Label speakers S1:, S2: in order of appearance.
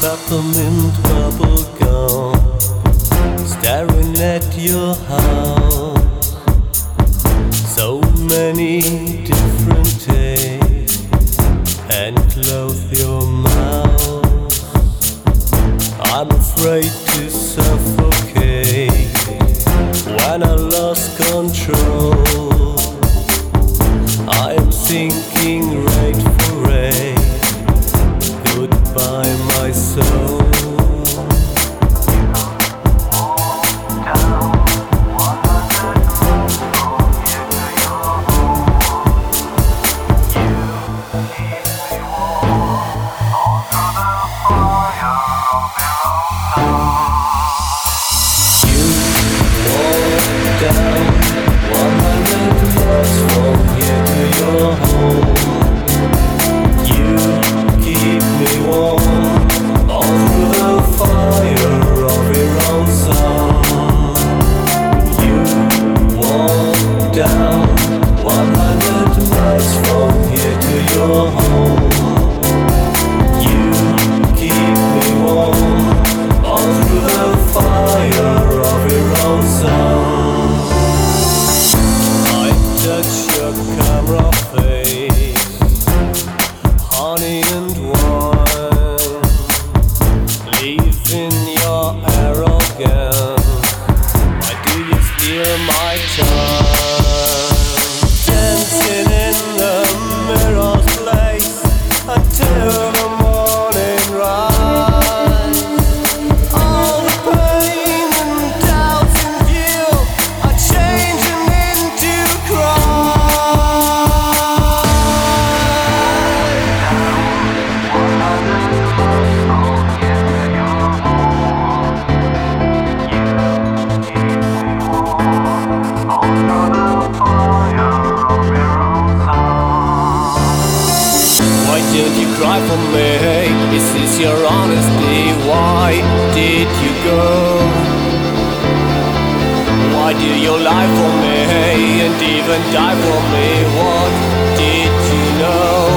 S1: peppermint bubble gum, staring at your house. So many different tastes, and close your mouth. I'm afraid to suffocate when I lost control. I am sinking right for right. Goodbye, my soul. Down 100 miles from here to your home. You keep me warm all through the fire of your own song. You walk down 100 miles from here to your home. You keep me warm all through the fire of your own song. Touch your camera face, honey and wine, leaving your arrogance. Why do you steal my time? Dancing in the mirror's place until the morning rise. All the pain and doubts in you are changing into Why did you cry for me? Is this your honesty? Why did you go? Why did you lie for me and even die for me? What did you know?